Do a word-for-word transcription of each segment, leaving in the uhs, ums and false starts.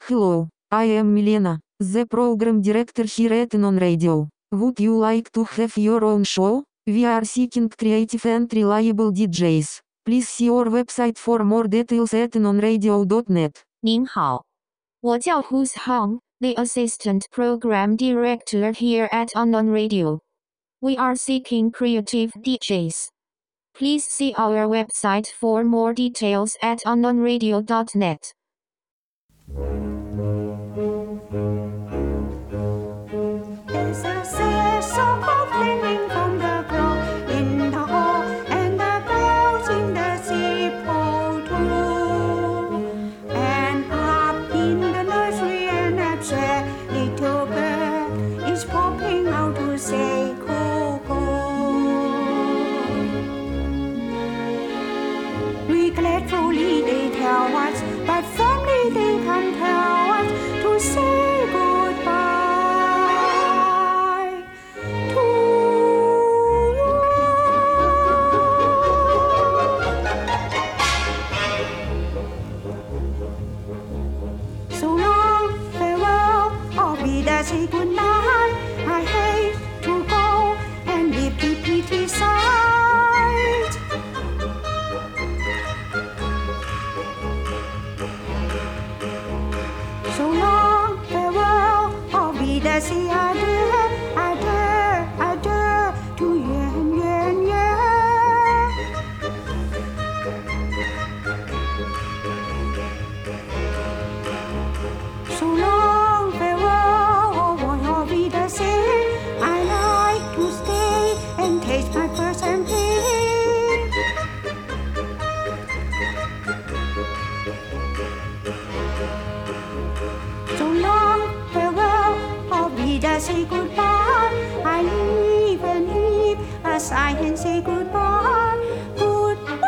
Hello, I am Milena, the program director here at Non Radio. Would you like to have your own show? We are seeking creative and reliable D Js. Please see our website for more details at nonradio dot net. 您好，我叫 Who's Hong, the Assistant Program Director here at Unknown Radio. We are seeking creative D Js. Please see our website for more details at unknown radio dot net. There's a sad song of flinging from the ground in the hall, and the bells in the steeple too. And up in the nursery, an absent little bird is popping out to say cuckoo. Regretfully they tell us, but firmly they can't tell us to say goodbye. Say goodnight, I hate to go and leave the pretty sight. So long, farewell, au revoir, say adieu, adieu, adieu to yuan, yuan, yuan. So long, farewell, I like to stay and taste my first champagne. So long, farewell, au revoir, say goodbye. I leave and leave a sigh and say goodbye, goodbye.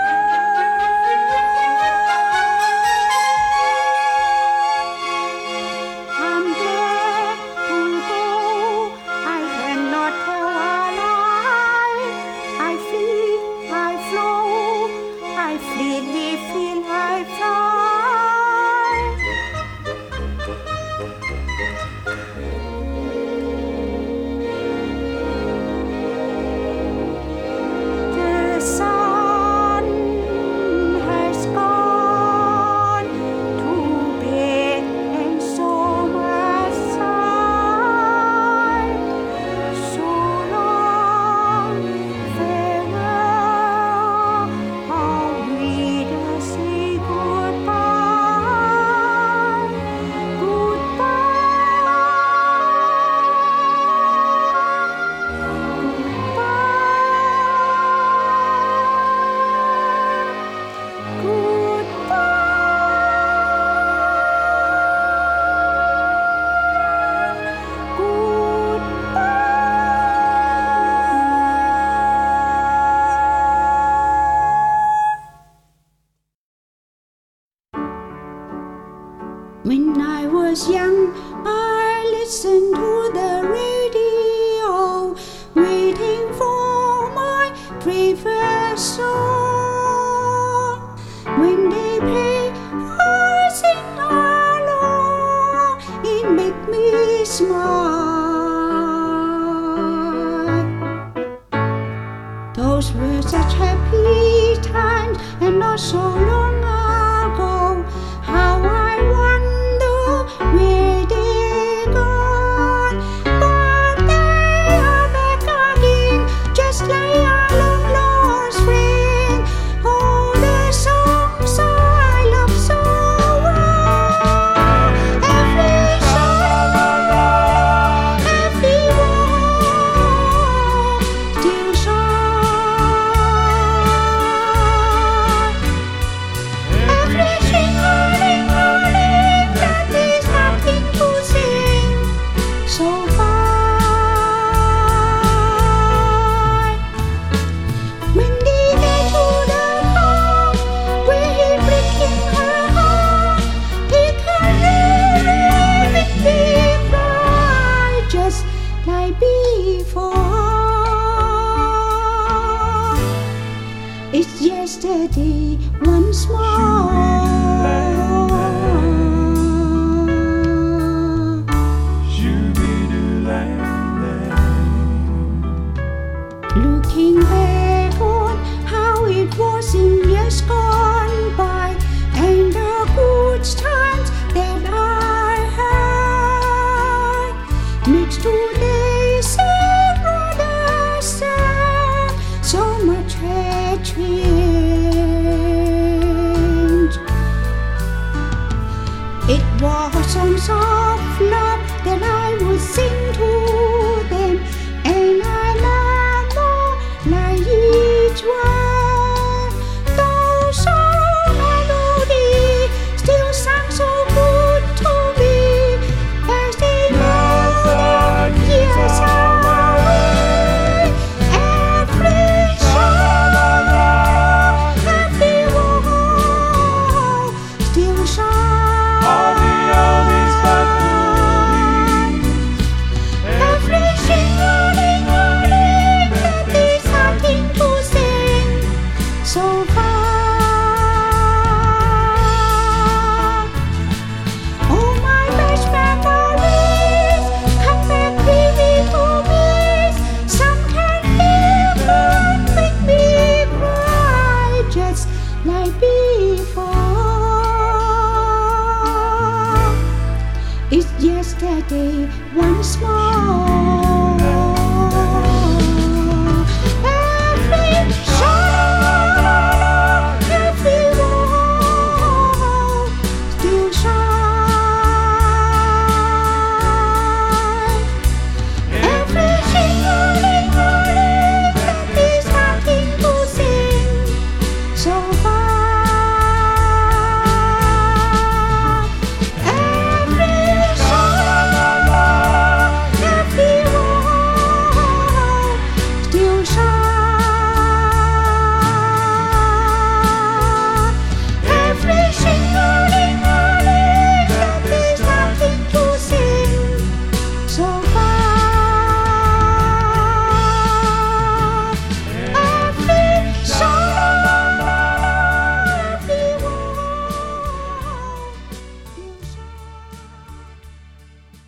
I'm glad to go. I cannot tell a lie. I feel, I flow, I freely feel I fly. The sun has gone to bed, and so must I. So long, farewell, au revoir, say goodbye, When I was young, I listened to the radio, waiting for my favorite song. When they play, I sing along, it makes me smile. Those were such happy times, and not so long ago. How I wonder where they gone. are songs of love that I would sing to them, and I love more like each one. Those are melodies still sound so good to me as they know that years away. Every song, every word still shines. Every shivering morning that is something to sing so far. Oh, my best memories come back vivid to me. Some can even make me cry just like before. It's yesterday once more. Every song, every word still shines. Every shivering morning that is something to sing so far. Every song, every word still shines. Every shivering morning that is something to sing so far. Every song, every word still shines.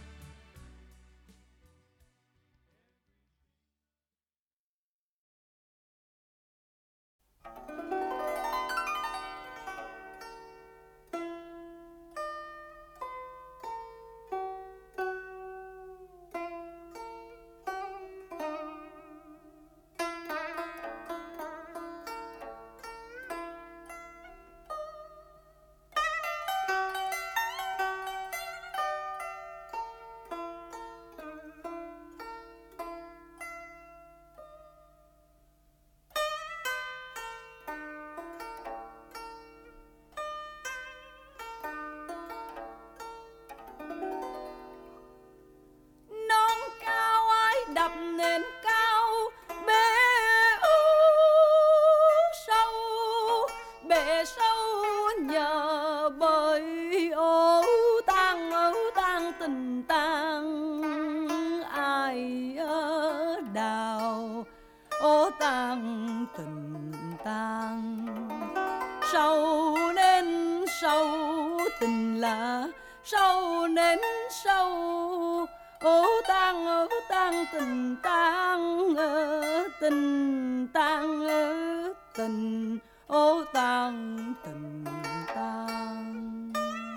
Non cao ai đập nền cao, bể ưu sâu, bể sâu nhờ bởi ố tang ố tang tình tang ai ở đào ố tang tình tang sâu nên sâu tình là sâu nên sâu ố tang ố tang tình tang ơ tình tang ơ tình ố tang tình tang.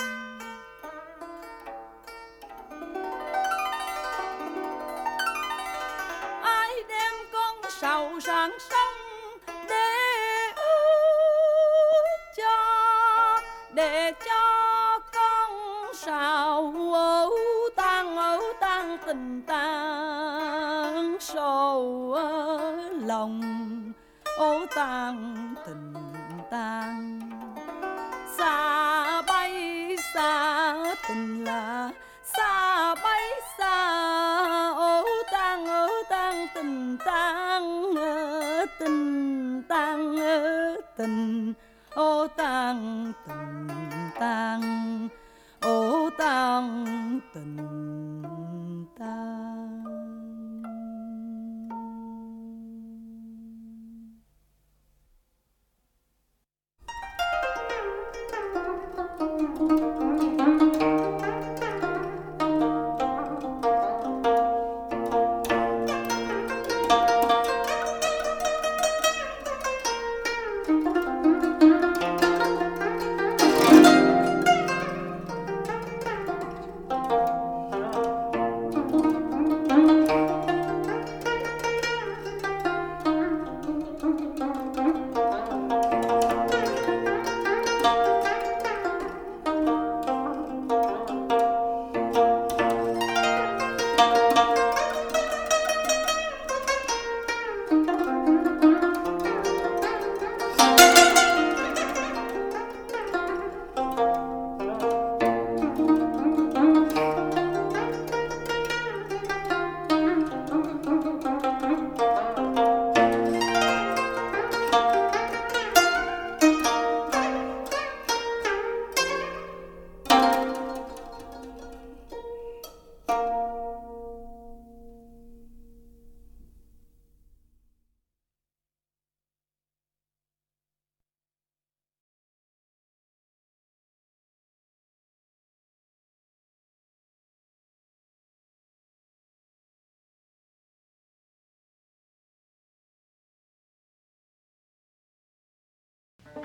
Ai đem con sầu sang sông để ướt cho, để cho con sầu ố tang ố tang tình tang sầu ở lòng ố tang tình tang. Xa bay xa tình là xa bay xa ố tang ố tang tình tang ơ tình tang ơ tình ố tang tình tang ố tang tình tang.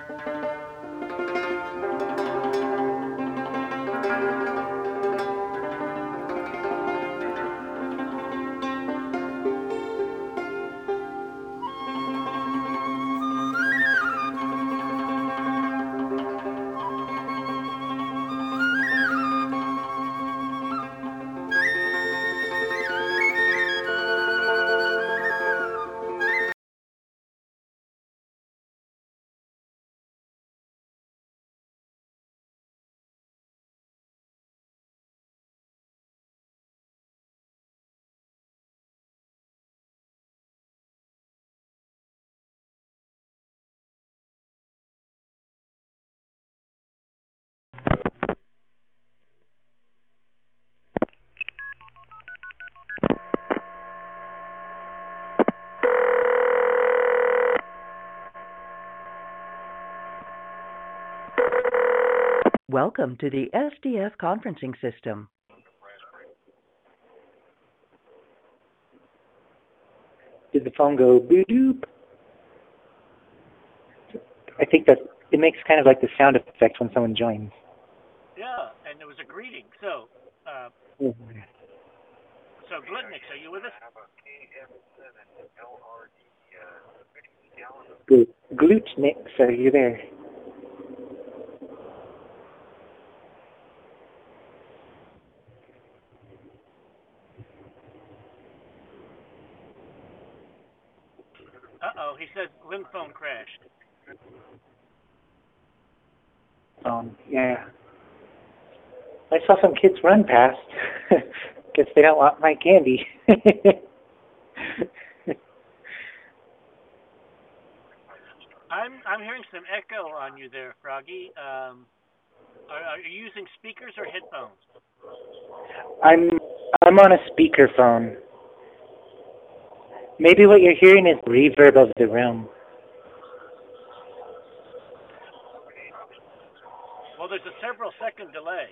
Welcome to the S D F conferencing system. Did the phone go boo-doop? I think that it makes kind of like the sound effect when someone joins. Yeah, and it was a greeting. So, uh, Oh. so Glutnix, are you with us? Good. Glutnix, are you there? Uh-oh, he says Lynn phone crashed. Um, yeah. I saw some kids run past. Guess they don't want my candy. I'm I'm hearing some echo on you there, Froggy. Um, are, are you using speakers or headphones? I'm I'm on a speakerphone. Maybe what you're hearing is the reverb of the room. Well, there's a several second delay.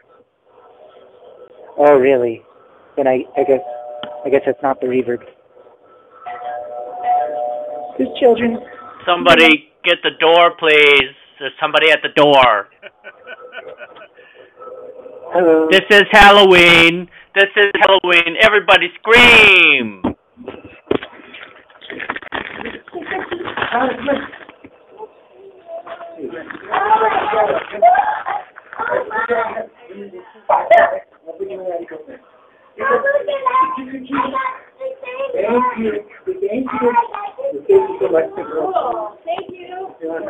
Oh, really? Then I, I guess I guess it's not the reverb. There's children. Somebody get the door, please. There's somebody at the door. Hello. This is Halloween. This is Halloween. Everybody scream. Thank you.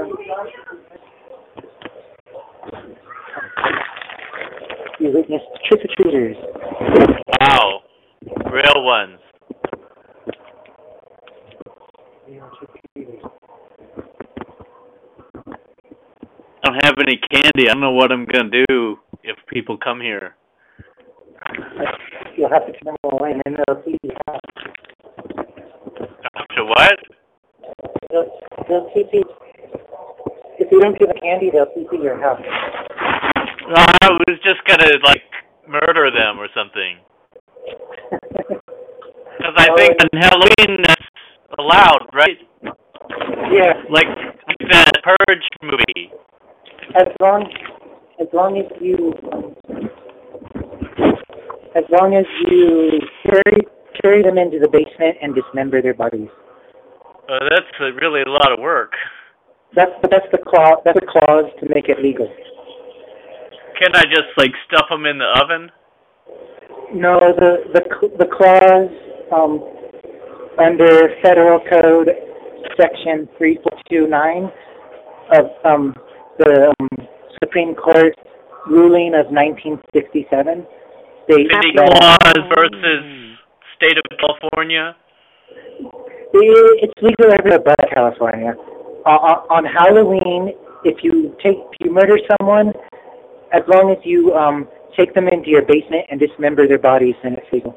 You witnessed trick-or-treaters. Wow. Real ones. I don't have any candy. I don't know what I'm going to do if people come here. You'll have to turn them away and then they'll see you. To what? They'll, they'll see you. If you don't give them candy, they'll see you your house. I was just going to, like, murder them or something. Because I think on Halloween that's allowed, right? Yeah. Like, like that Purge movie. As long, as long as you, as long as you carry carry them into the basement and dismember their bodies. Uh, that's uh, really a lot of work. That's that's the clause. That's the clause to make it legal. Can't I just like stuff them in the oven? No, the the the clause um, under Federal Code Section three four two nine of um, the um, Supreme Court ruling of nineteen sixty-seven states City that clause versus state of California. it, it's legal everywhere but California. Uh, on Halloween, if you take if you murder someone, as long as you um, take them into your basement and dismember their bodies, then it's legal.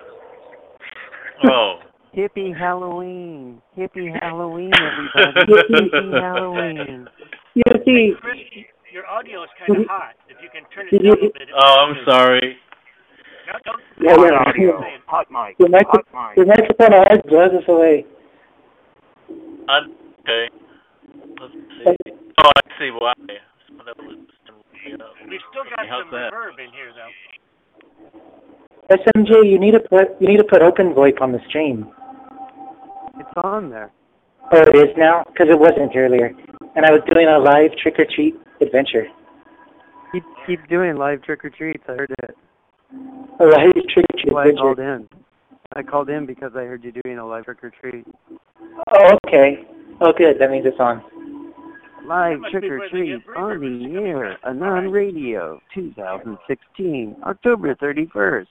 Oh. Hippie Halloween. Hippie Halloween, everybody. Hippie Halloween. You see, Chris, your audio is kind of hot. If you can turn it Did down you- a bit. Oh, I'm sorry. No, don't. yeah, yeah, audio. yeah. Hot mic. The, micro- Hot mic. the microphone always blows us away. Okay. Let's see. Oh, I see why. So that was, We've still got how's some that? reverb in here, though. S M J, you need to put you need to put Open VoIP on the stream. It's on there. Oh, it is now? Because it wasn't earlier. And I was doing a live trick-or-treat adventure. Keep keep doing live trick or treats. I heard it. A live trick-or-treat That's why I adventure. called in. I called in because I heard you doing a live trick or treat. Oh, okay. Oh, good. That means it's on. Live must trick be or where they treat get on reverb. the air, Anon Radio, twenty sixteen, October thirty-first.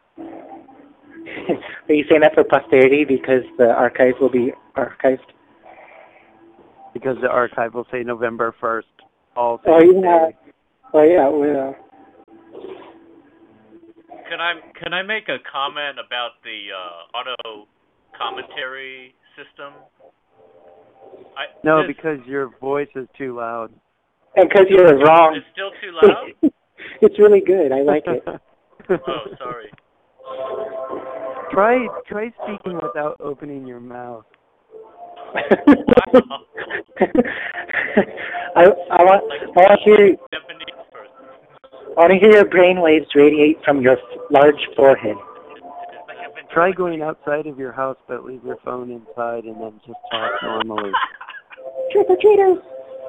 Are you saying that for posterity because the archive will be archived? Because the archive will say November first. All Oh, same yeah. day. Oh, yeah, it will. Can I can I make a comment about the uh, auto commentary system? I, No, this, because your voice is too loud. And because you were wrong. It's still too loud? It's really good. I like it. Oh, sorry. Try try speaking without opening your mouth. I, I want I want to hear Japanese first. I want to hear your brainwaves radiate from your large forehead. Like I've been Try telling going outside of your house, but leave your phone inside, and then just talk normally. Trick or treaters.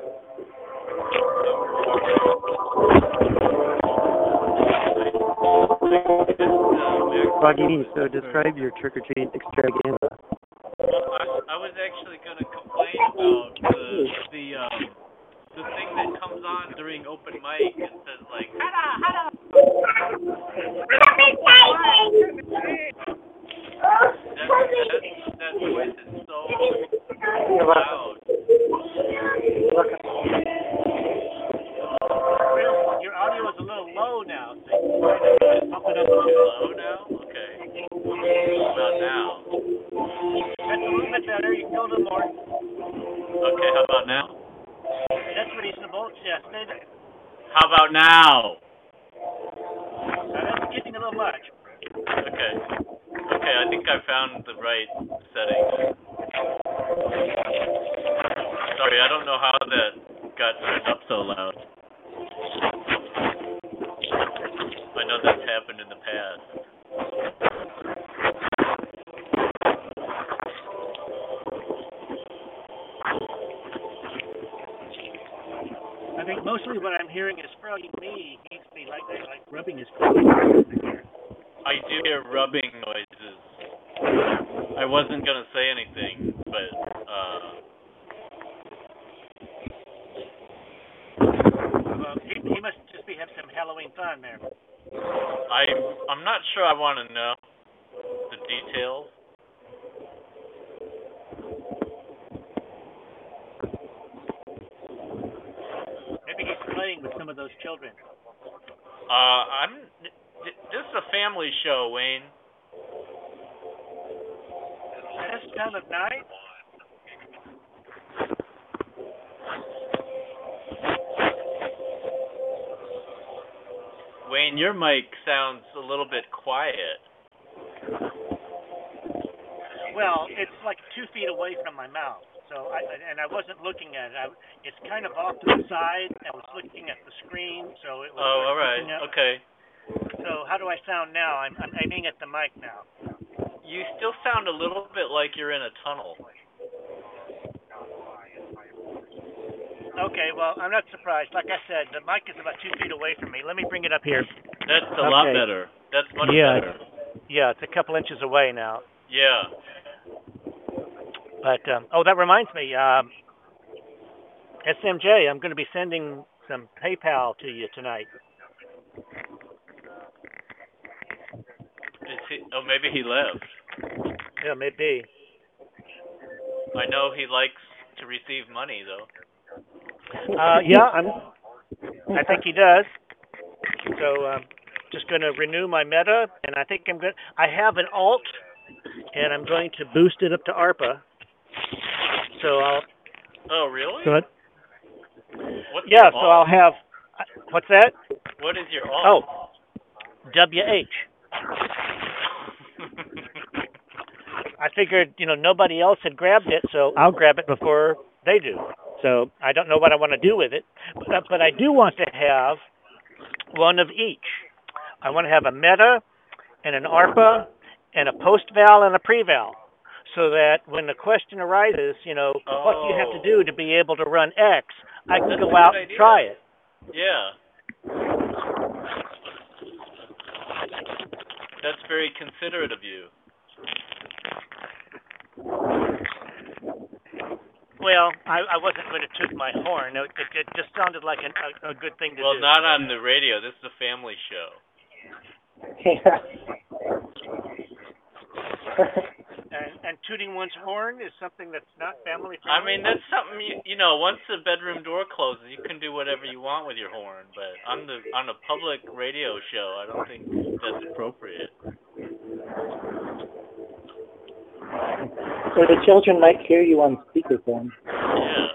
Froggy, so describe your trick or treat extravaganza. Well, I, I was actually going to complain about the the um the thing that comes on during open mic and says like "Hada, hada." That, that, that voice is so loud. your audio is a little low now. So you might have to bump it up Too to low now? Okay. How about now? That's a little bit better. You can go a little more. Okay, how about now? That's reasonable. Yeah, stay there. How about now? Uh, that's getting a little much. Okay. Okay, I think I found the right setting. Sorry, I don't know how that got turned up so loud. I know that's happened in the past. I think mostly what I'm hearing is probably me. He needs to be like, like rubbing his clothes. I do hear rubbing noises. I wasn't gonna say anything, but uh. Well, he, he must just be having some Halloween fun there. I I'm not sure I want to know the details. Maybe he's playing with some of those children. Uh, I'm. This is a family show, Wayne. This time of night? Wayne, your mic sounds a little bit quiet. Well, it's like two feet away from my mouth. So I and I wasn't looking at it. I, it's kind of off to the side. I was looking at the screen, so it was. Oh, all right. Okay. So how do I sound now? I'm, I'm aiming at the mic now. You still sound a little bit like you're in a tunnel. Okay, well, I'm not surprised. Like I said, the mic is about two feet away from me. Let me bring it up here. That's a okay. lot better. That's much yeah, better. Yeah, it's a couple inches away now. Yeah. But, um, oh, that reminds me. Um, S M J, I'm going to be sending some PayPal to you tonight. Is he, oh, maybe he left. Yeah, maybe. I know he likes to receive money, though. Uh, yeah, I'm, I think he does. So, um, just going to renew my meta, and I think I'm going. I have an alt, and I'm going to boost it up to ARPA. So I'll. Oh, really? Good. What's yeah, your so alt? I'll have. What's that? What is your alt? Oh, W H. I figured, you know, nobody else had grabbed it, so I'll grab it before they do. So I don't know what I want to do with it, but, uh, but I do want to have one of each. I want to have a meta and an ARPA and a post-val and a pre-val, so that when the question arises, you know, oh. what do you have to do to be able to run X, I can That's go out and try it. Yeah. That's very considerate of you. Well, I, I wasn't going to toot my horn. It, it, it just sounded like an, a, a good thing to well, do. Well, not on the radio. This is a family show. Yeah. and, and tooting one's horn is something that's not family friendly? I mean, that's something, you, you know, once the bedroom door closes, you can do whatever you want with your horn. But on the on a public radio show, I don't think that's appropriate. Or the children might hear you on speakerphone. Yeah.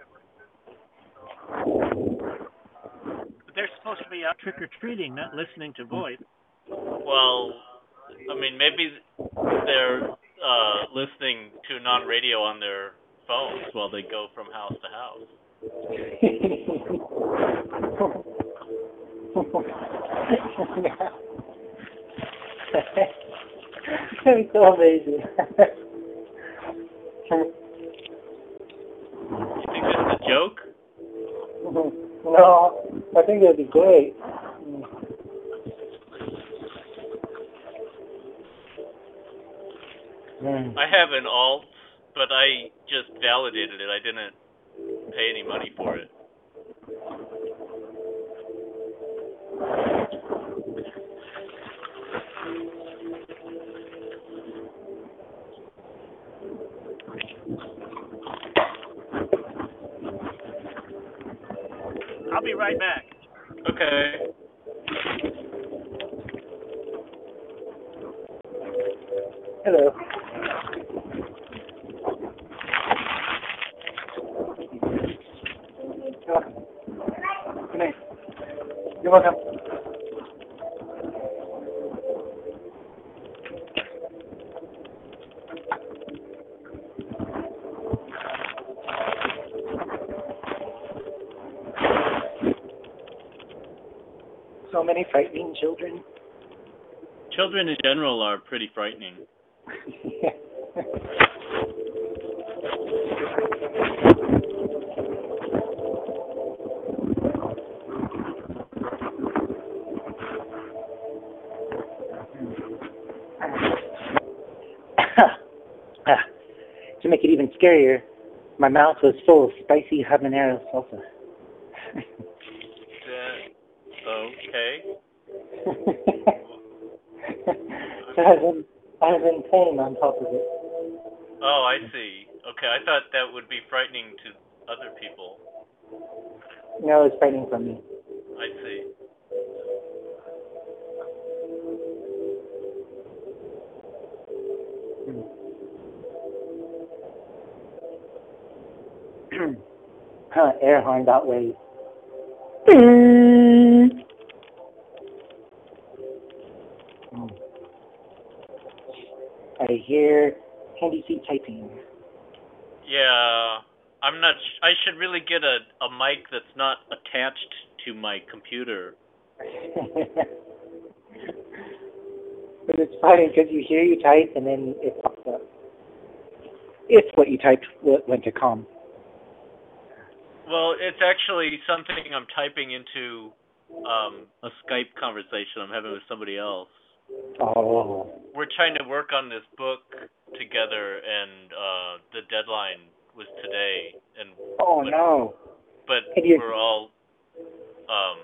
But they're supposed to be out trick-or-treating, not listening to voice. Well, I mean, maybe they're uh, listening to non-radio on their phones while they go from house to house. That's so amazing. You think this is a joke? No, I think it would be great. I have an alt, but I just validated it. I didn't pay any money for it. I'll be right back. Okay. Hello. Good night. You're welcome. So many frightening children. Children in general are pretty frightening. To make it even scarier, my mouth was full of spicy habanero salsa. Okay. So I was, in, I was in pain on top of it. Oh, I see. Okay, I thought that would be frightening to other people. No, it's frightening for me. I see. Huh, air horn that way. Mm. I hear handy seat typing. Yeah, I'm not. Sh- I should really get a, a mic that's not attached to my computer. But it's funny because you hear you type and then it pops up. If what you typed went to com. Well, it's actually something I'm typing into um, a Skype conversation I'm having with somebody else. Oh. We're trying to work on this book together, and uh, the deadline was today. And oh but, no! But we're all um,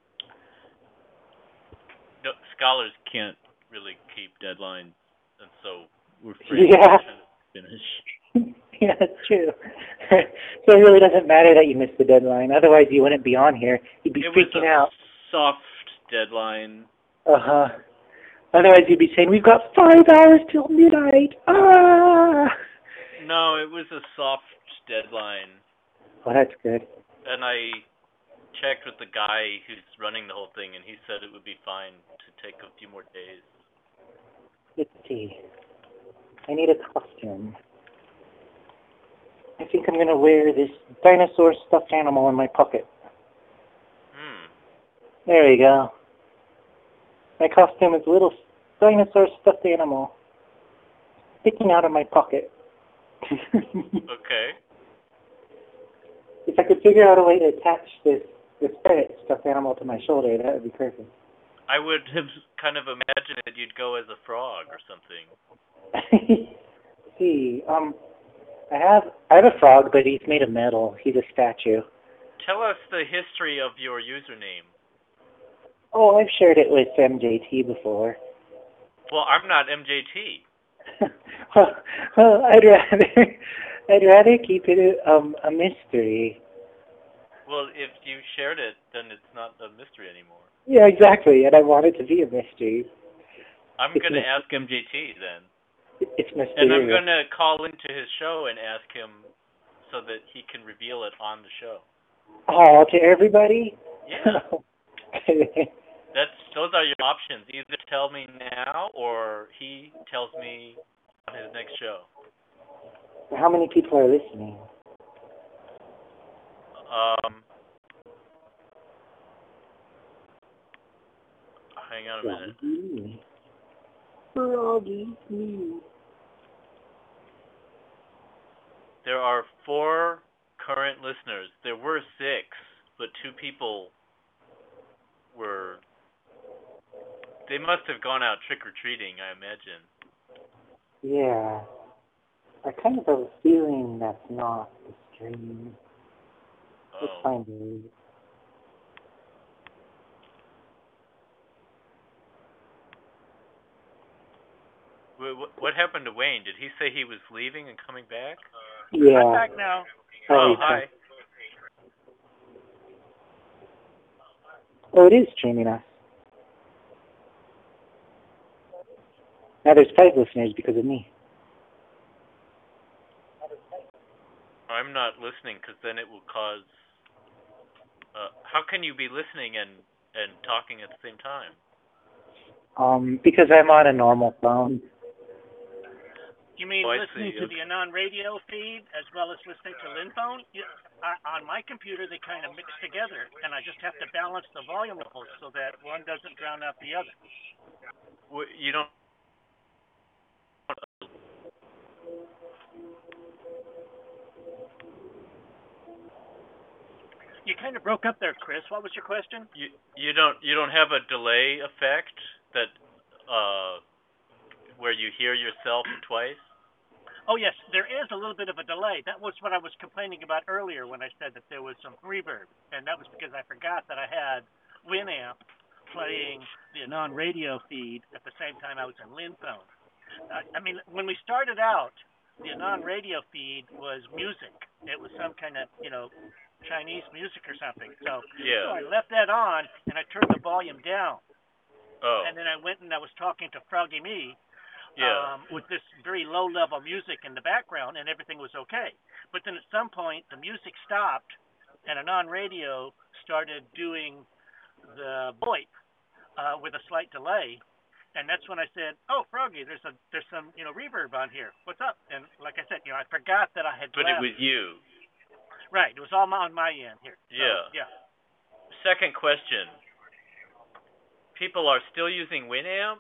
no, scholars can't really keep deadlines, and so we're afraid yeah. to finish. Yeah, that's true. So it really doesn't matter that you missed the deadline. Otherwise, you wouldn't be on here. You'd be it freaking was a out. Soft deadline. Uh huh. Otherwise, you'd be saying, "We've got five hours till midnight." Ah. No, it was a soft deadline. Well, that's good. And I checked with the guy who's running the whole thing, and he said it would be fine to take a few more days. Let's see. I need a costume. I think I'm going to wear this dinosaur stuffed animal in my pocket. Hmm. There we go. My costume is a little dinosaur stuffed animal sticking out of my pocket. Okay. If I could figure out a way to attach this, this ferret stuffed animal to my shoulder, that would be perfect. I would have kind of imagined that you'd go as a frog or something. See, um, I have I have a frog, but he's made of metal. He's a statue. Tell us the history of your username. Oh, I've shared it with M J T before. Well, I'm not M J T. well, well, I'd rather I'd rather keep it um a mystery. Well, if you shared it, then it's not a mystery anymore. Yeah, exactly. And I want it to be a mystery. I'm It's going to my- ask M J T then. It's mysterious. And I'm going to call into his show and ask him so that he can reveal it on the show. Oh, to everybody? Yeah. Okay. That's those are your options. Either tell me now or he tells me on his next show. How many people are listening? Um, hang on a minute. Froggy. There are four current listeners. There were six, but two people were... They must have gone out trick-or-treating, I imagine. Yeah. I kind of have a feeling that's not the stream. Let's Oh. find it. Wh- What happened to Wayne? Did he say he was leaving and coming back? Yeah. I'm back now. Oh, he's hi. back. Oh, it is streaming us. Now there's five listeners because of me. I'm not listening because then it will cause... Uh, how can you be listening and, and talking at the same time? Um, because I'm on a normal phone. You mean Oh, I listening see. to the Anon radio feed as well as listening to Linphone? You, uh, on my computer, they kind of mix together, and I just have to balance the volume levels so that one doesn't drown out the other. Wh- You don't... You kind of broke up there, Chris. What was your question? You, you don't you don't have a delay effect that uh, where you hear yourself twice? Oh, yes, there is a little bit of a delay. That was what I was complaining about earlier when I said that there was some reverb, and that was because I forgot that I had Winamp playing the Anon radio feed at the same time I was in Linphone. Uh, I mean, when we started out, the Anon radio feed was music. It was some kind of, you know, Chinese music or something. So, Yeah. so I left that on, and I turned the volume down. Oh. And then I went and I was talking to Froggy Me, Yeah. um, with this very low-level music in the background, and everything was okay. But then at some point, the music stopped, and Anon Radio started doing the VoIP uh, with a slight delay, and that's when I said, "Oh, Froggy, there's a there's some you know reverb on here. What's up?" And like I said, you know, I forgot that I had. But left. it was you. Right. It was all on my end here. So, Yeah. Yeah. Second question. People are still using Winamp?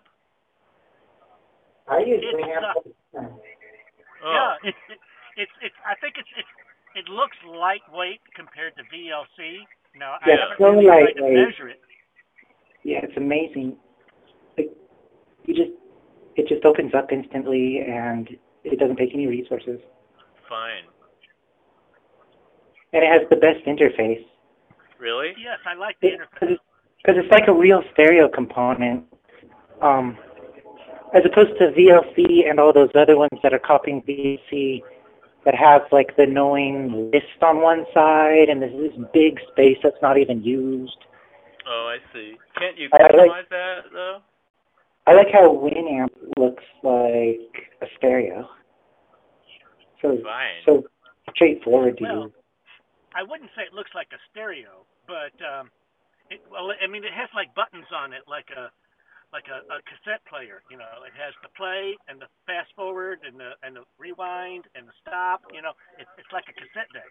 I use It's, Winamp. uh, Oh. Yeah. It, it, it's it's I think it's it's it looks lightweight compared to V L C. Now I Yeah, haven't so really tried to lightweight. measure it. Yeah, it's amazing. Like, you just it just opens up instantly, and it doesn't take any resources. Fine. And it has the best interface. Really? Yes, I like the interface. Because it's, 'cause it's like a real stereo component, um, as opposed to V L C and all those other ones that are copying V L C that have like the annoying list on one side and there's this big space that's not even used. Oh, I see. Can't you I customize like- that, though? I like how Winamp looks like a stereo. So Fine. so straightforward to Well, use. I wouldn't say it looks like a stereo, but um, it, well, I mean, it has like buttons on it, like a like a, a cassette player. You know, it has the play and the fast forward and the and the rewind and the stop. You know, it's it's like a cassette deck.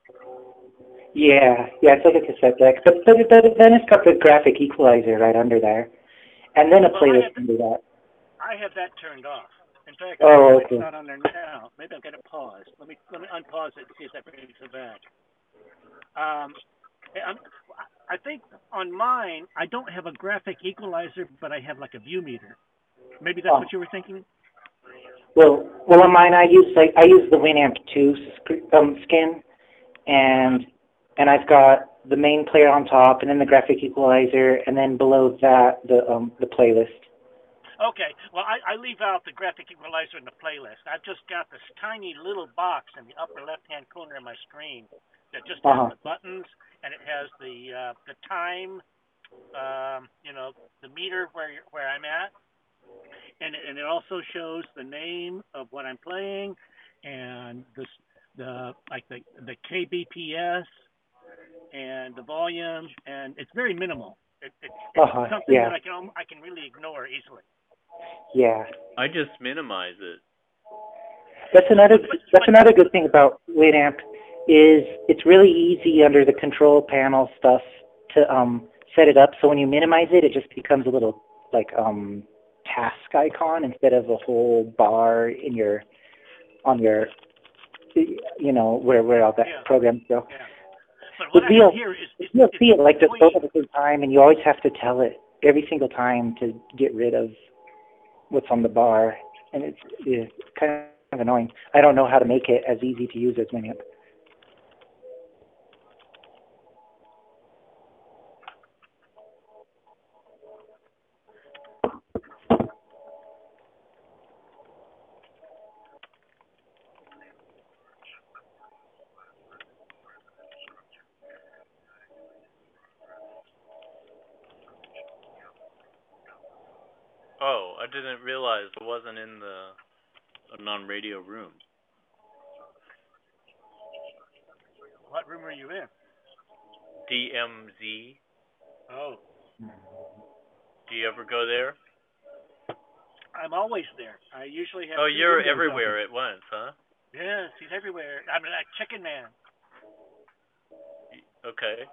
Yeah, yeah, it's like a cassette deck. But, but, but then it's got the graphic equalizer right under there. And then a Well, I playlist have under that. I have that turned off. In fact, Oh, it's okay. not on there now. Maybe I'll get it paused. Let me let me unpause it and see if that brings it back. Um, I'm, I think on mine I don't have a graphic equalizer, but I have like a view meter. Maybe that's Oh. what you were thinking. Well, well, on mine I use like I use the Winamp two sc- um, skin, and and I've got the main player on top, and then the graphic equalizer, and then below that the um the playlist. Okay, well, I, I leave out the graphic equalizer in the playlist. I've just got this tiny little box in the upper left-hand corner of my screen that just has Uh-huh. the buttons, and it has the uh, the time, um, you know, the meter where you're, where I'm at, and it, and it also shows the name of what I'm playing, and the the like the the K B P S and the volume, and it's very minimal. It, it, it's Uh-huh. something Yeah. that I can I can really ignore easily. Yeah. I just minimize it. That's another But, but, that's but another good thing about Winamp is it's really easy under the control panel stuff to um set it up. So when you minimize it, it just becomes a little like um task icon instead of a whole bar in your on your you know where where all that yeah, programs go. yeah. But But what I Theo, have here is is, you'll is see it like just way both at the same time, and you always have to tell it every single time to get rid of what's on the bar, and it's, it's kind of annoying. I don't know how to make it as easy to use as Winamp. Oh, I didn't realize I wasn't in the a non-radio room. What room are you in? D M Z. Oh, Do you ever go there? I'm always there. I usually have. Oh, two you're windows everywhere open. at once, huh? Yes, he's everywhere. I'm like Chicken Man. Okay.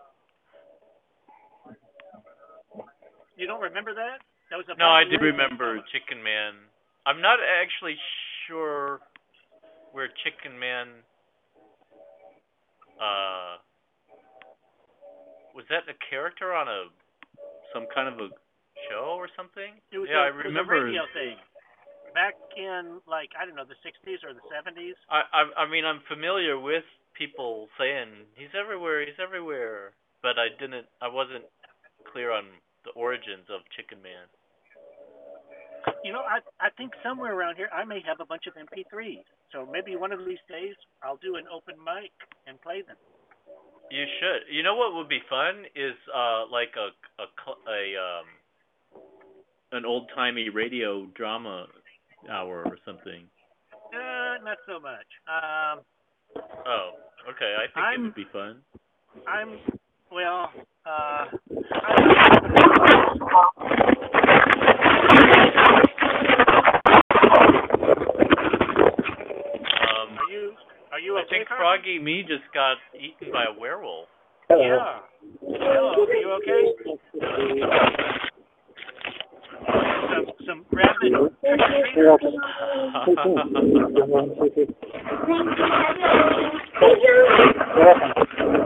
You don't remember that? That was a No, I Bobby do Lee remember comic. Chicken Man. I'm not actually sure where Chicken Man. Uh, was that a character on a some kind of a show or something? It was Yeah, a I it was a remember. radio thing back in like I don't know the sixties or the seventies. I, I I mean I'm familiar with people saying he's everywhere, he's everywhere, but I didn't. I wasn't clear on the origins of Chicken Man. You know, I I think somewhere around here I may have a bunch of M P threes. So maybe one of these days I'll do an open mic and play them. You should. You know what would be fun is uh like a a cl- a um an old timey radio drama hour or something. Uh, not so much. Um, Oh, okay. I think it I'm would be fun. I'm well. Uh, I, Um, are you are you I okay, think Carmen? Froggy Me just got eaten by a werewolf. Hello. Yeah. Hello. Are you okay? Some some rabid trick or You're welcome. You're welcome.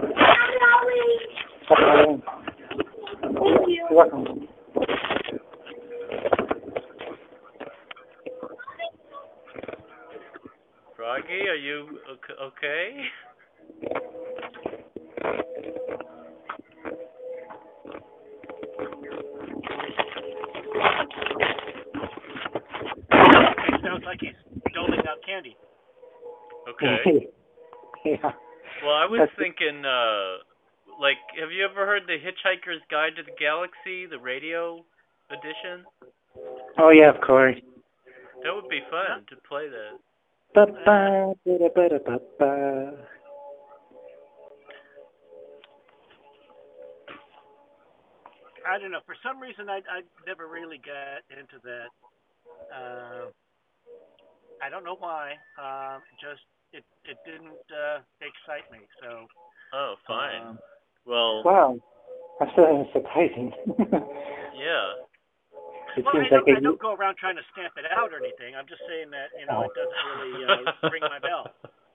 You're welcome. Froggy, are you ok- okay? It sounds like he's doling out candy. Okay. Yeah. Well, I was That's- thinking, uh, like, have you ever heard the Hitchhiker's Guide to the Galaxy, the radio edition? Oh yeah, of course. That would be fun to play that. Ba-ba, ba-da-ba-da-ba-ba. I don't know. For some reason, I I never really got into that. Uh, I don't know why. Um, just it it didn't uh, excite me. So. Oh, fine. Um, Well, Wow, that's really surprising. yeah. It well, seems I like don't a I don't go around trying to stamp it out or anything. I'm just saying that you know oh. it doesn't really uh, ring my bell.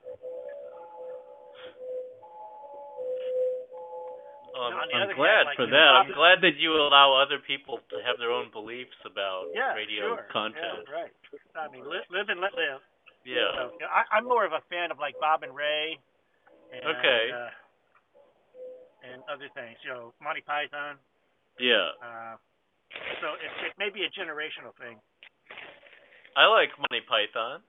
Well, No, I'm, on the I'm other hand, glad like for you know, that. Bob, I'm glad that you allow other people to have their own beliefs about yeah, radio sure, content. yeah, right. I mean, li- live and let live. Yeah. So you know, I, I'm more of a fan of like Bob and Ray, and Okay. uh, and other things. You know, Monty Python. Yeah. Uh, so it it may be a generational thing. I like Monty Python.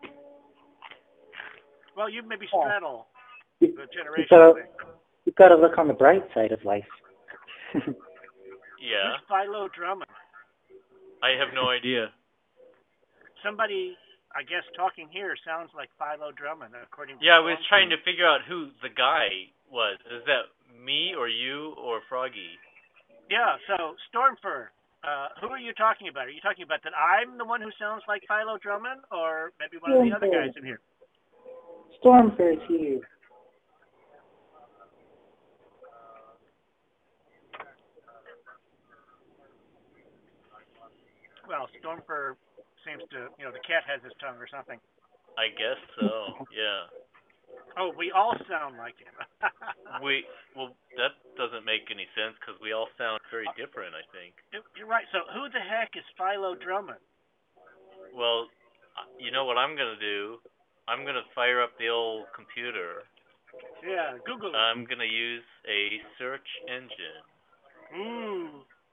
Well, you maybe Oh. straddle You, the you've generational got thing. you've got to look on the bright side of life. Yeah. Who's Philo Drummond? I have no idea. Somebody, I guess, talking here sounds like Philo Drummond, according to. Yeah, I was Storm. trying to figure out who the guy was. Is that me or you or Froggy? Yeah. So Stormfur, uh, who are you talking about? Are you talking about that I'm the one who sounds like Philo Drummond, or maybe one of the other guys in here? Stormfur's here. Well, Stormfur seems to, you know, the cat has his tongue or something. I guess so. Yeah. Oh, we all sound like him. We well, that doesn't make any sense because we all sound very different. I think. You're right. So who the heck is Philo Drummond? Well, you know what I'm gonna do? I'm gonna fire up the old computer. Yeah, Google it. I'm gonna use a search engine. Ooh.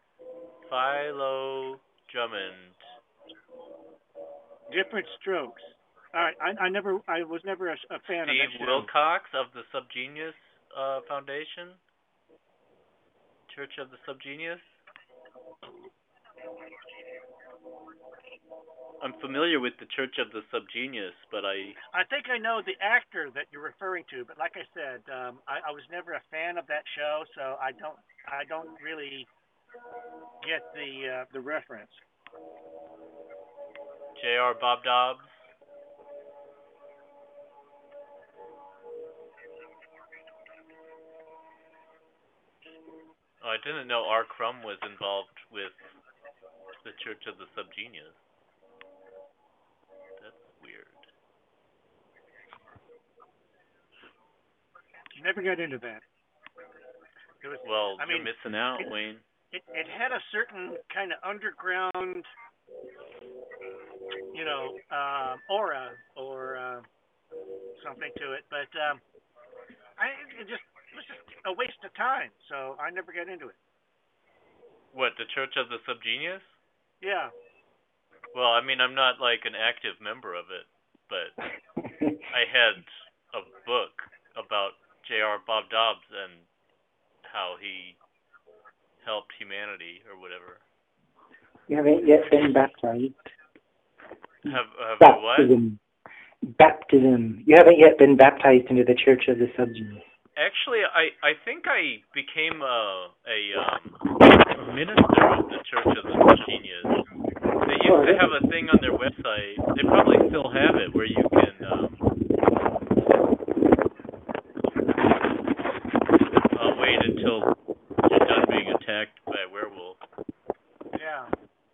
Philo Drummond. Different strokes. All right. I, I never. I was never a, a fan Steve of that show. Wilcox of the Subgenius uh, Foundation. Church of the Subgenius. I'm familiar with the Church of the Subgenius, but I... I think I know the actor that you're referring to, but like I said, um, I, I was never a fan of that show, so I don't, I don't really get the uh, the reference. J R. Bob Dobbs. Oh, I didn't know R. Crumb was involved with the Church of the Subgenius. That's weird. Never got into that. It was, Well, I you're mean, missing out, it, Wayne. It, it had a certain kind of underground, you know, um, aura or uh, something to it, but um, I it just it was just a waste of time, so I never got into it. What, the Church of the Subgenius? Yeah. Well, I mean, I'm not like an active member of it, but I had a book about J R. Bob Dobbs and how he helped humanity or whatever. You haven't yet been baptized. Have have Baptism. I what? Baptism. You haven't yet been baptized into the Church of the Subgenius. Actually, I, I think I became a a, um, a minister of the Church of the Subgenius. They used to have a thing on their website. They probably still have it where you can um, I'll wait until you're done being attacked by a werewolf. Yeah.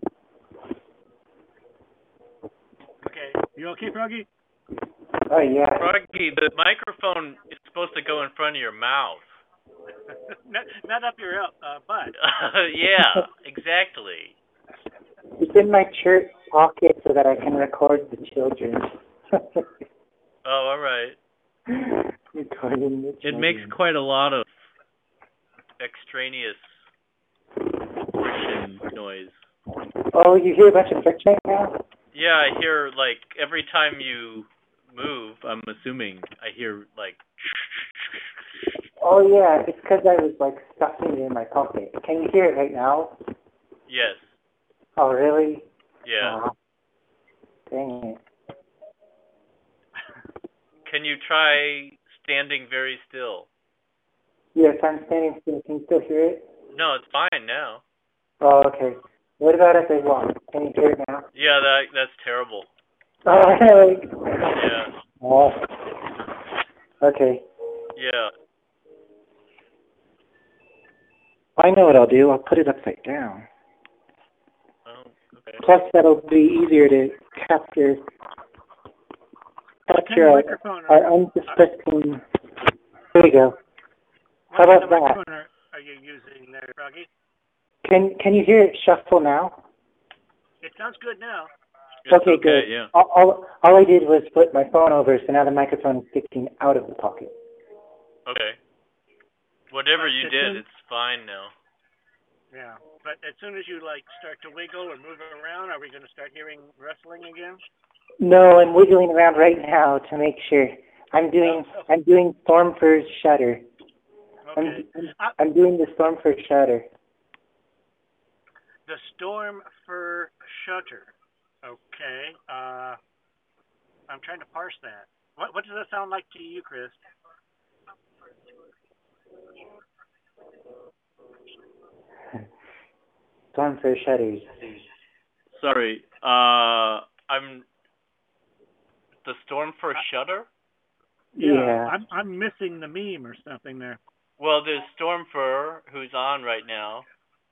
Okay. You okay, Froggy? Oh, yeah. Froggy, the microphone is supposed to go in front of your mouth. not, not up your uh, butt. Yeah, exactly. It's in my shirt pocket so that I can record the children. Oh, all right. Recording the children. It makes quite a lot of extraneous friction noise. Oh, you hear a bunch of friction now? Yeah, I hear, like, every time you move, I'm assuming, I hear, like... Oh, yeah, it's because I was, like, stuffing it in my pocket. Can you hear it right now? Yes. Oh, really? Yeah. Oh, dang it. Can you try standing very still? Yes, I'm standing still. Can you still hear it? No, it's fine now. Oh, okay. What about if I walk? Can you hear it now? Yeah, that that's terrible. Oh, really? Yeah. Oh. Okay. Yeah. I know what I'll do. I'll put it upside down. Oh, okay. Plus, that'll be easier to capture What kind capture of our, microphone are, our unsuspecting. There you go. what How kind about of that? microphone are, are you using there, Froggy? Can Can you hear it shuffle now? It sounds good now. It's Okay, okay, good. yeah. All, all all I did was flip my phone over, so now the microphone is sticking out of the pocket. Okay. Whatever But you as did, soon- it's fine now. Yeah, but as soon as you like start to wiggle or move around, are we going to start hearing rustling again? No, I'm wiggling around right now to make sure. I'm doing Oh, I'm doing Stormfur's Shutter. Okay. I'm Uh, I'm doing the Stormfur Shutter. the Storm Fur Shutter. Okay. Uh, I'm trying to parse that. What What does that sound like to you, Chris? Stormfur Shutters. Sorry. Uh, I'm the Storm for Shutter? Yeah. I'm I'm missing the meme or something there. Well, there's Stormfur, who's on right now,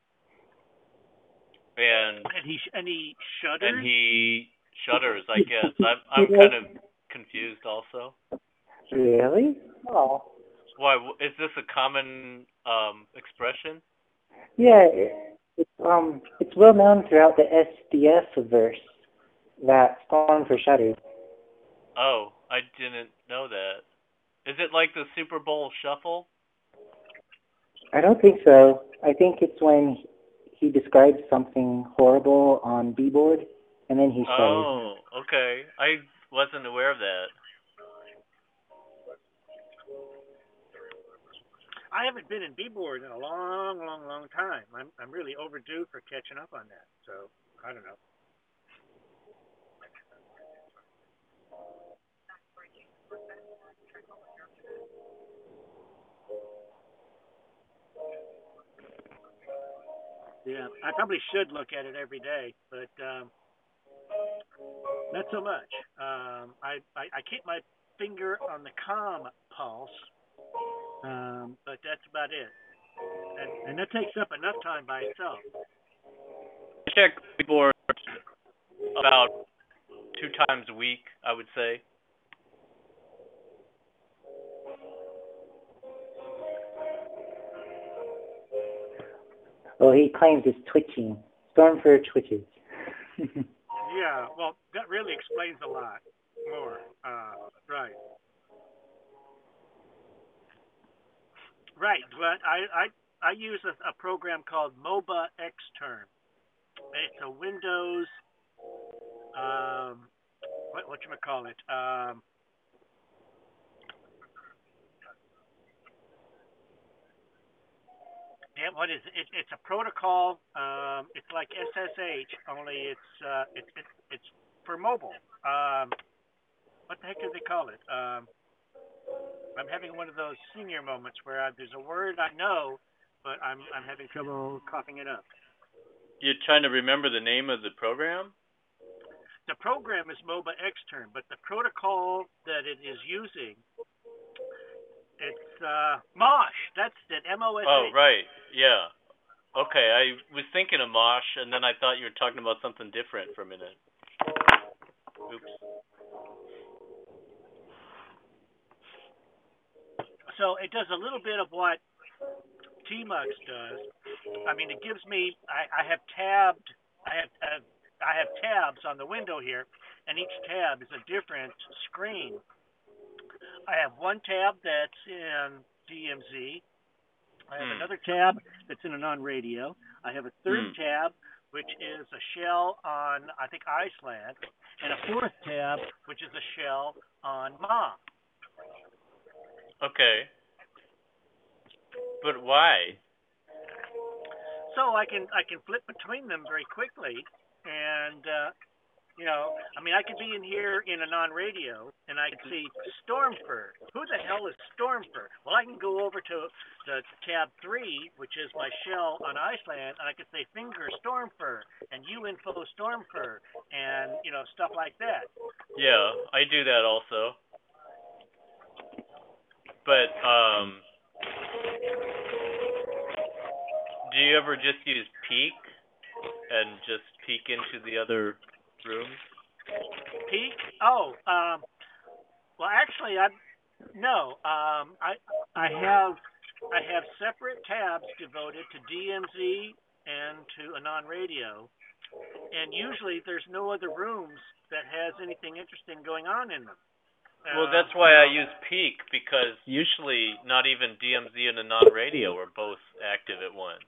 and And he sh- and he shudders. and he shudders. I guess I'm I'm kind of confused also. Really? Oh. Why w- is this a common um, expression? Yeah. It, it's um it's well known throughout the S D F verse that Stormfur Shutters. Oh, I didn't know that. Is it like the Super Bowl shuffle? I don't think so. I think it's when he describes something horrible on B-board, and then he shutters. Oh, okay. I wasn't aware of that. I haven't been in B-board in a long, long, long time. I'm I'm really overdue for catching up on that. So I don't know. Yeah, I probably should look at it every day, but um, not so much. Um, I, I I keep my finger on the calm pulse, um, but that's about it. And and that takes up enough time by itself. I check board about two times a week, I would say. Well, he claims it's twitching. Stormfur twitches. Yeah, well, that really explains a lot more. Uh, right. Right, but I I, I use a, a program called MOBA Xterm. It's a Windows um, what what you call it? Um, damn, what is it? it? It's a protocol. Um, it's like S S H, only it's uh, it's it's it's for mobile. Um, what the heck do they call it? Um, I'm having one of those senior moments where I, there's a word I know, but I'm I'm having trouble coughing it up. You're trying to remember the name of the program? The program is MOBA Xterm, but the protocol that it is using, it's uh, MOSH. That's it, M O S H. Oh, right. Yeah. Okay, I was thinking of Mosh, and then I thought you were talking about something different for a minute. Oops. So it does a little bit of what Tmux does. I mean, it gives me. I, I have tabbed. I have. Uh, I have tabs on the window here, and each tab is a different screen. I have one tab that's in D M Z. I have Hmm. another tab that's in a non-radio. I have a third Hmm. tab, which is a shell on, I think, Iceland, and a fourth tab, which is a shell on M A. Okay. But why? So I can I can flip between them very quickly, and uh, You know, I mean, I could be in here in a non-radio, and I could see Stormfur. Who the hell is Stormfur? Well, I can go over to the tab three, which is my shell on Iceland, and I could say Finger Stormfur and U-Info Stormfur, and you know, stuff like that. Yeah, I do that also. But um, do you ever just use peek and just peek into the other rooms? Peek? Oh, um, well, actually, I no. Um, I I have I have separate tabs devoted to D M Z and to a non-radio, and usually there's no other rooms that has anything interesting going on in them. Well, Uh, that's why I use peek, because usually not even D M Z and a non-radio are both active at once.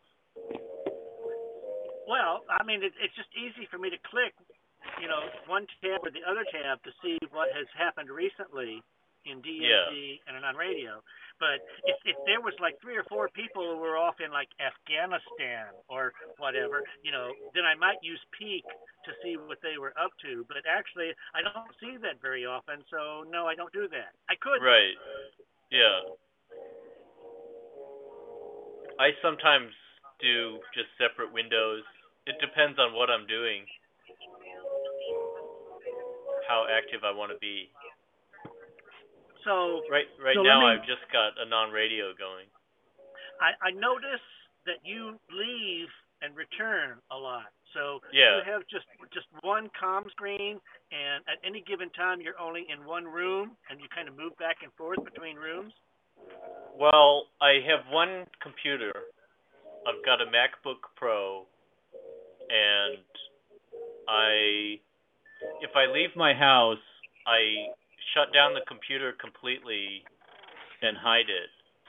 Well, I mean, it, it's just easy for me to click, you know, one tab or the other tab to see what has happened recently in D M Z Yeah. and on radio. But if, if there was like three or four people who were off in like Afghanistan or whatever, you know, then I might use peek to see what they were up to. But actually, I don't see that very often, so no, I don't do that. I could. Right. Yeah. I sometimes do just separate windows. It depends on what I'm doing, how active I want to be. So right, right so now me, I've just got a non-radio going. I, I notice that you leave and return a lot. So yeah. you have just just one comm screen, and at any given time you're only in one room, and you kind of move back and forth between rooms. Well, I have one computer. I've got a MacBook Pro, and I, if I leave my house, I shut down the computer completely and hide it.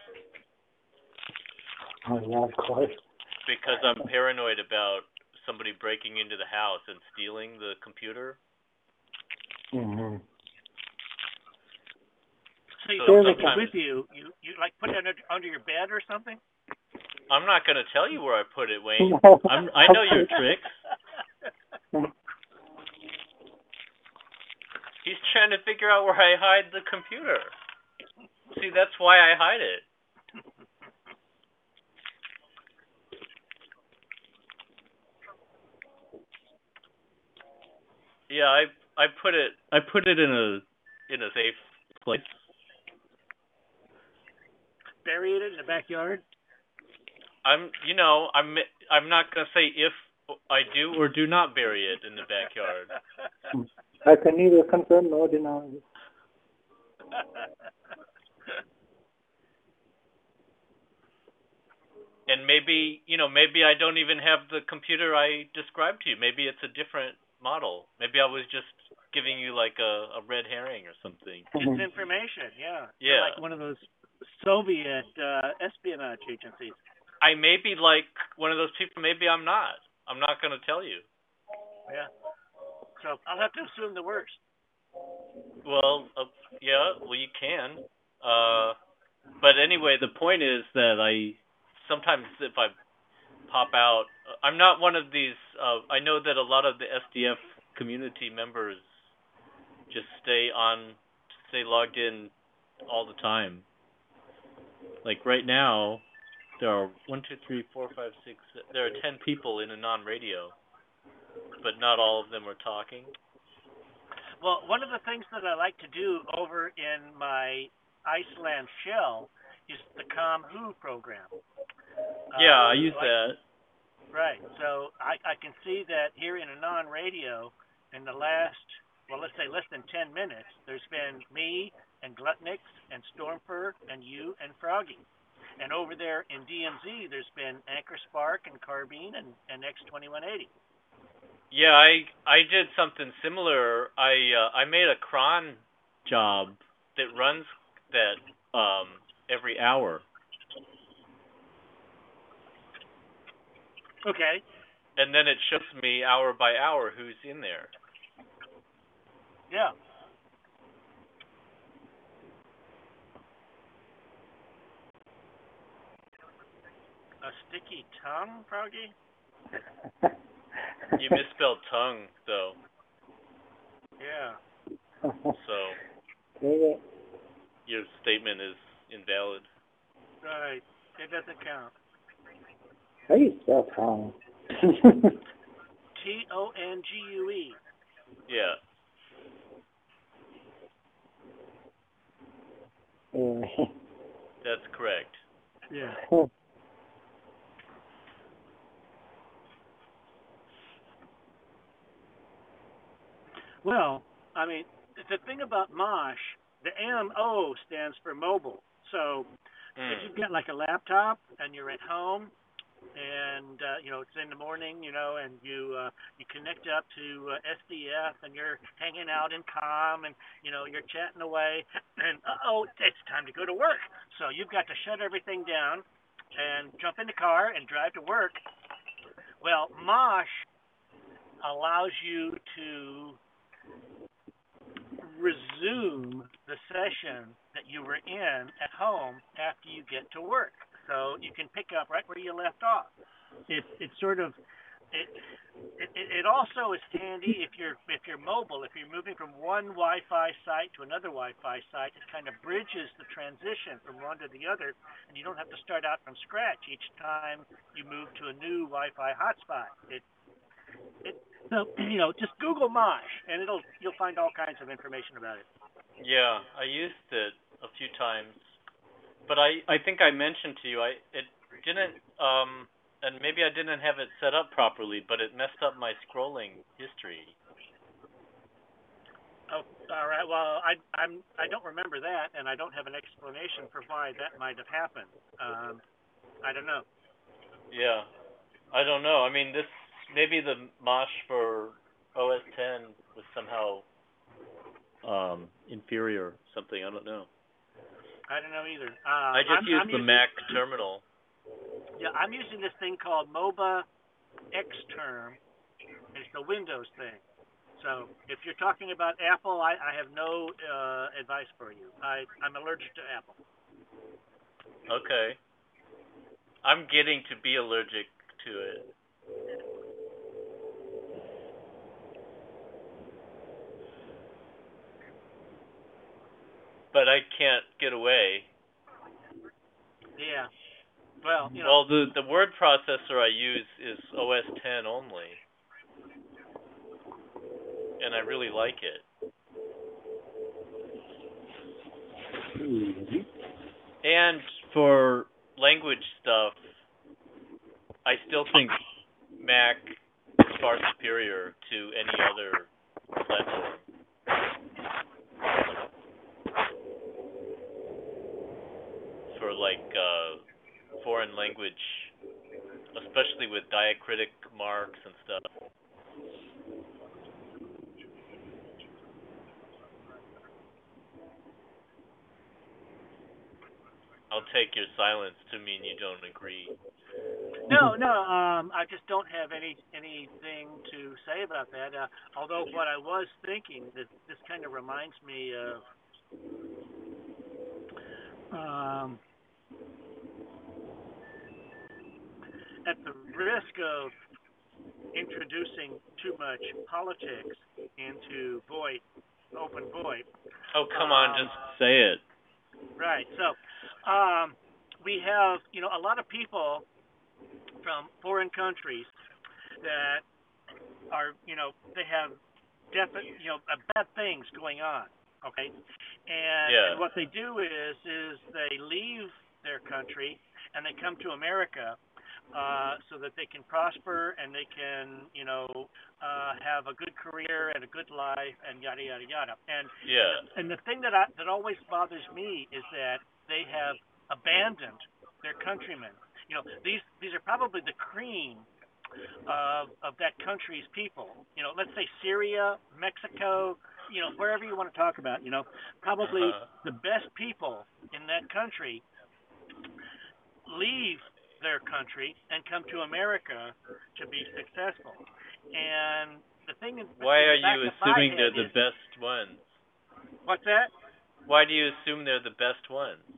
Oh, yeah, of course. Because I'm paranoid about somebody breaking into the house and stealing the computer. Mm-hmm. So you So don't take it sometimes- with you. You you like put it under, under your bed or something? I'm not going to tell you where I put it, Wayne. No. I'm, I know your tricks. He's trying to figure out where I hide the computer. See, that's why I hide it. Yeah, I I put it I put it in a in a safe place. Bury it in the backyard? I'm you know, I'm I'm not going to say if I do or do not bury it in the backyard. I can neither confirm nor deny. And maybe, you know, maybe I don't even have the computer I described to you. Maybe it's a different model. Maybe I was just giving you like a, a red herring or something. It's information, yeah. Yeah. You're like one of those Soviet uh, espionage agencies. I may be like one of those people. Maybe I'm not. I'm not going to tell you. Yeah. So I'll have to assume the worst. Well, uh, yeah, well, you can. Uh, but anyway, the point is that I sometimes if I pop out, I'm not one of these. Uh, I know that a lot of the S D F community members just stay on, stay logged in all the time. Like right now, there are one, two, three, four, five, six. There are ten people in a non-radio, but not all of them are talking. Well, one of the things that I like to do over in my Iceland shell is the ComWho program. Yeah, Uh, I use like, that. Right. So I, I can see that here in a non-radio, in the last, well, let's say less than ten minutes, there's been me and Glutnix and Stormfur and you and Froggy. And over there in D M Z, there's been Anchor Spark and Carbine and, and X twenty-one eighty. Yeah, I I did something similar. I uh, I made a cron job that runs that um, every hour. Okay. And then it shows me hour by hour who's in there. Yeah. A sticky tongue, Froggy? You misspelled tongue, though. Dang it. Your statement is invalid. Right. It doesn't count. How do you spell Tom? T O N G U E. Yeah. Yeah. That's correct. Yeah. Well, I mean, the thing about Mosh, the M O stands for mobile. So if Mm. you've got like a laptop and you're at home, and uh, you know it's in the morning, you know, and you uh, you connect up to uh, S D F, and you're hanging out in calm, and you know you're chatting away, and uh oh, it's time to go to work. So you've got to shut everything down and jump in the car and drive to work. Well, Mosh allows you to resume the session that you were in at home after you get to work. So you can pick up right where you left off. It it's sort of it, it it also is handy if you're if you're mobile, if you're moving from one Wi-Fi site to another Wi-Fi site. It kind of bridges the transition from one to the other, and you don't have to start out from scratch each time you move to a new Wi-Fi hotspot. It it so you know just Google Mosh, and it'll you'll find all kinds of information about it. Yeah, I used it a few times, but I I think I mentioned to you I it didn't um and maybe I didn't have it set up properly, but it messed up my scrolling history. Oh, all right. Well, I I'm I don't remember that, and I don't have an explanation for why that might have happened. Um, I don't know. Yeah, I don't know. I mean, this maybe the Mosh for O S ten was somehow um inferior or something. I don't know. I don't know either. Uh, I just I'm, used I'm the using, Mac terminal. Yeah, I'm using this thing called MOBA Xterm. It's the Windows thing. So if you're talking about Apple, I, I have no uh, advice for you. I I'm allergic to Apple. Okay. I'm getting to be allergic to it. But I can't get away. Yeah. Well, you know. Well, the the word processor I use is O S ten only, and I really like it. And for language stuff, I still think Mac is far superior to any other platform. For like uh, foreign language, especially with diacritic marks and stuff. I'll take your silence to mean you don't agree. No, no. Um, I just don't have any anything to say about that. Uh, although what I was thinking, that this kind of reminds me of um, at the risk of introducing too much politics into VoIP, open VoIP. Oh, come um, on, just say it. Right. So um, we have, you know, a lot of people from foreign countries that are, you know, they have definite, you know, uh, bad things going on. Okay. And, Yeah. and what they do is, is they leave their country and they come to America uh, so that they can prosper and they can, you know, uh, have a good career and a good life and yada yada yada. And Yeah. and the thing that I, that always bothers me is that they have abandoned their countrymen. You know, these these are probably the cream of of that country's people. You know, let's say Syria, Mexico, you know, wherever you want to talk about. You know, probably Uh-huh. the best people in that country leave their country and come to America to be successful. And the thing is, Why are in the back you of my assuming they're head the is, best ones? what's that? Why do you assume they're the best ones?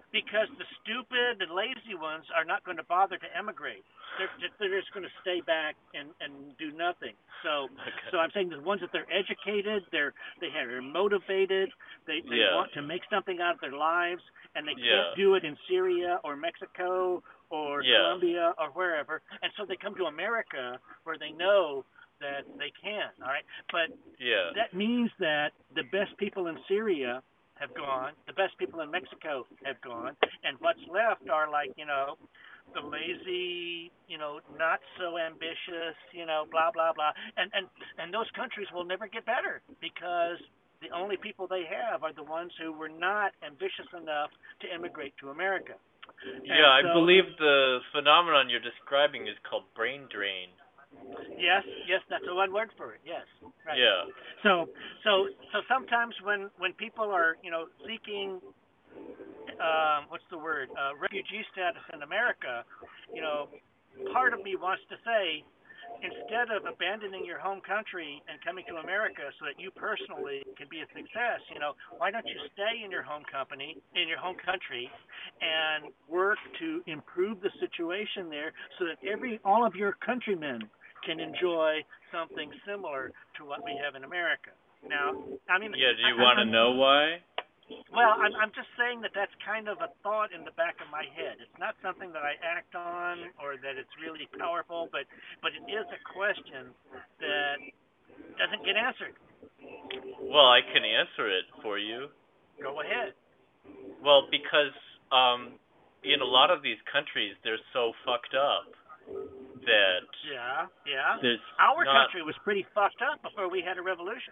because the stupid and lazy ones are not going to bother to emigrate. They're just, they're just going to stay back and, and do nothing. So Okay. so I'm saying the ones that they're educated, they're they have, they're motivated, they they Yeah. want to make something out of their lives, and they Yeah. can't do it in Syria or Mexico or Yeah. Colombia or wherever, and so they come to America where they know that they can. All right, but Yeah. that means that the best people in Syria have gone, the best people in Mexico have gone, and what's left are like, you know, the lazy, you know, not so ambitious, you know, blah blah blah. And and and those countries will never get better because the only people they have are the ones who were not ambitious enough to immigrate to America. Yeah, I so- believe the phenomenon you're describing is called brain drain. Yes, yes, that's a one word for it. Yes. Right. Yeah. So so so sometimes when when people are, you know, seeking um, what's the word, uh, refugee status in America, you know, part of me wants to say, instead of abandoning your home country and coming to America so that you personally can be a success, you know, why don't you stay in your home company, in your home country, and work to improve the situation there so that every all of your countrymen can enjoy something similar to what we have in America. Now, I mean, Yeah, do you I- want to I'm- know why? well, I'm, I'm just saying that that's kind of a thought in the back of my head. It's not something that I act on or that it's really powerful, but but it is a question that doesn't get answered. Well, I can answer it for you. Go ahead. Well, because um, in a lot of these countries, they're so fucked up that Yeah, yeah. there's Our not. country was pretty fucked up before we had a revolution.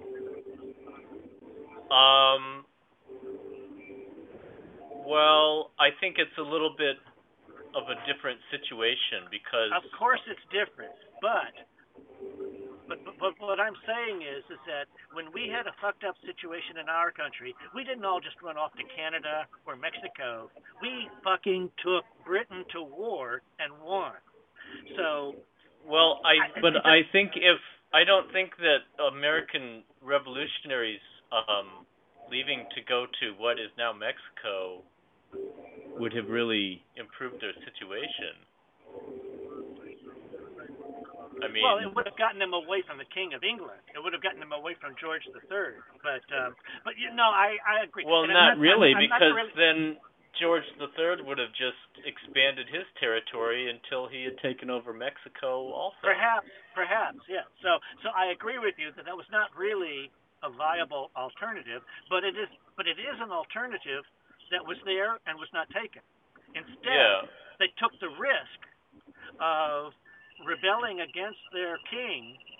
Um. Well, I think it's a little bit of a different situation because. Of course, it's different, but. But, but, but what I'm saying is, is that when we had a fucked up situation in our country, we didn't all just run off to Canada or Mexico. We fucking took Britain to war and won. So, Well, I I- but it's a- I think if I don't think that American revolutionaries um, leaving to go to what is now Mexico would have really improved their situation. I mean, well, it would have gotten them away from the King of England. It would have gotten them away from George the Third. But, um, but you know, I, I agree. well, And I'm not really, I'm, I'm not because really- then George the Third would have just expanded his territory until he had taken over Mexico also. Perhaps, perhaps, yeah. So, so I agree with you that that was not really a viable alternative, but it is, but it is an alternative that was there and was not taken. Instead, Yeah. they took the risk of rebelling against their king